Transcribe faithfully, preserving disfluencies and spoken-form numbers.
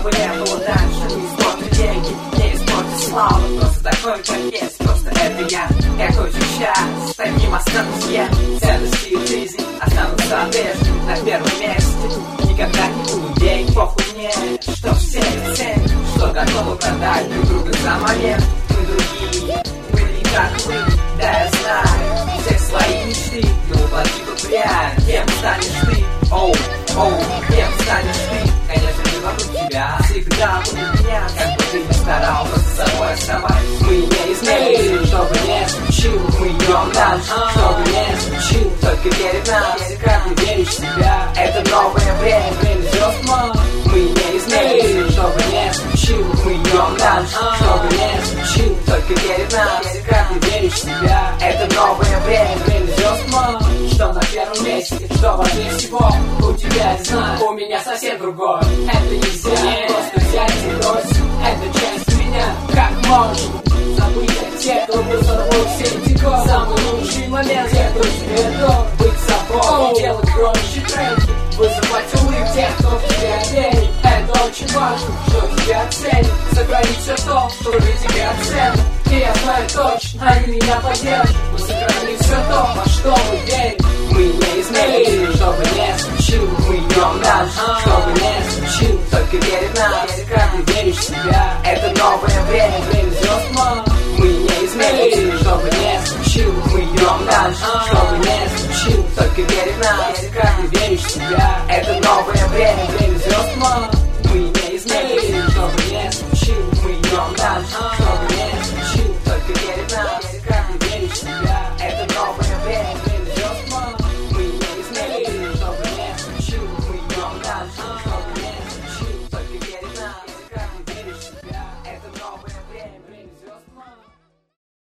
чтобы не было дальше. Не испортю деньги, не испортю славу. Просто такой, как есть, просто это я. Я хочу сейчас, таким останусь я. Ценности и жизнь останутся прежними на первом месте. Никогда не буду денег, похуй мне, что все ценят, что готовы продать друг друга за момент. Мы другие, мы не как вы, да я знаю. Все свои мечты, но воплоти тут в реаль. Кем станешь ты? Оу, оу, кем станешь ты? Конечно, не вокруг тебя всегда буду меня, как бы ты ни старался с собой оставать. Мы не изменились, чтобы не случил. Мы идем дальше, чтобы не случил. Только верь в нас, как ты веришь в себя. Это новое время, время звезд, мам. Мы не изменились, чтобы не случил. Мы идем дальше, чтобы не случил. Только верь в нас, как ты веришь в себя. Это новое время, время звезд, мам. Что на первом месте, что важнее всего. У тебя я знаю, у меня совсем другое. Это нельзя просто взять и бросить. Это часть меня, как можно забыть о тех, кто был за тобой все эти годы. Самый лучший момент, те, кто тебе дорог. Быть собой, не делать громче треки. Вызывать улыбки тех, кто в тебя верит. Это очень важно, что тебя ценят. Сохранить все то, что для тебя ценно. И я знаю точно, они меня поддержат. Мы сохраним все то, во что мы верим. Мы не изменились, чтобы не случилось. Мы идем дальше, чтобы не случилось. Только верь в нас, как ты веришь в себя. Это новое время, время звезд, мам. Мы не изменились, чтобы не случилось. Мы идем дальше, чтобы не случилось. Только верь в нас, как ты веришь в себя. Это новое время, время звезд, мам.